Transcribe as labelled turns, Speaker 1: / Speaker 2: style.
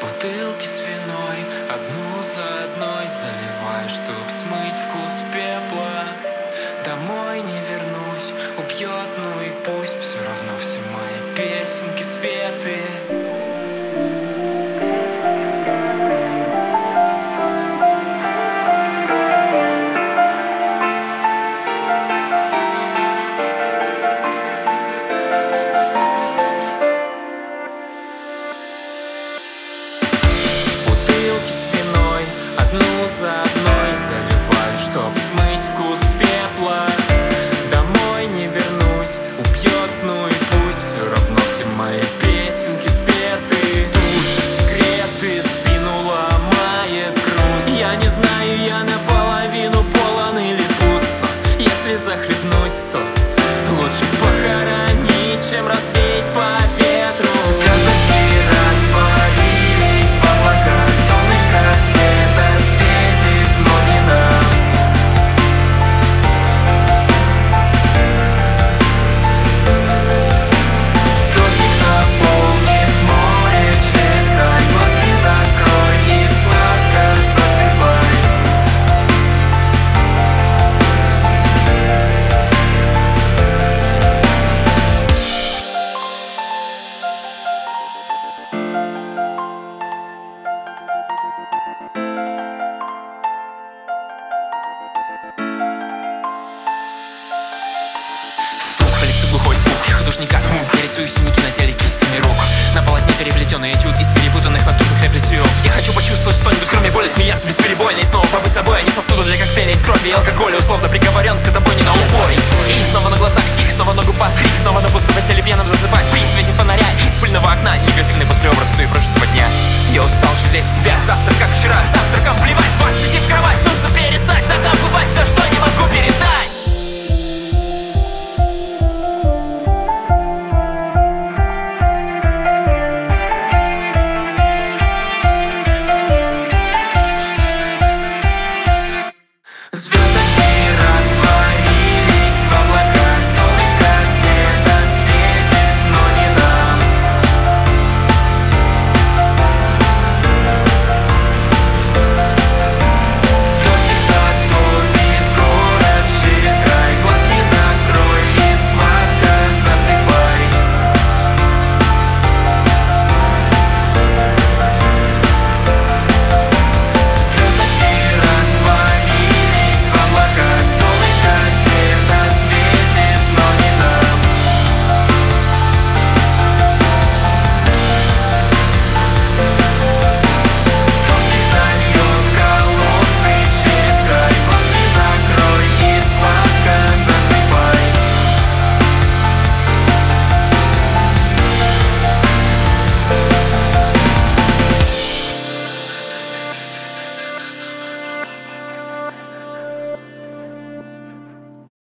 Speaker 1: Бутылки с виной, одну за одной заливаю, чтоб смыть вкус пепла. Домой не вернусь, убьет, ну и пусть, все равно все мои песенки спеты. Одну за одной заливаю, чтоб смыть вкус пепла. Домой не вернусь, убьет, ну и пусть, все равно все мои песенки спеты. Душит секреты, спину ломает груз. Я не знаю, я наполовину полон или пуст, но если захлебнусь, то лучше похоронить, чем развеять по ветру. Звездочки растворились в облаках, солнышко где-то светит, но не нам. Дождик наполнит море через край, глазки закрой и сладко засыпай.
Speaker 2: Глухой звук художника мук. Я рисую синяки на теле кистями рук. На полотне переплетенный этюд из перепутанных натурных репрессиев. Я хочу почувствовать что-нибудь, кроме боли, смеяться бесперебойно и снова побыть собой, а не сосуду для коктейлей из крови и алкоголя. Условно приговорен к скотобойне на упоре. И снова на глазах тик, снова ногу под крик, снова на пустом постели пьяным засыпать при свете фонаря из пыльного окна. Негативный послеобраз, что и прожитого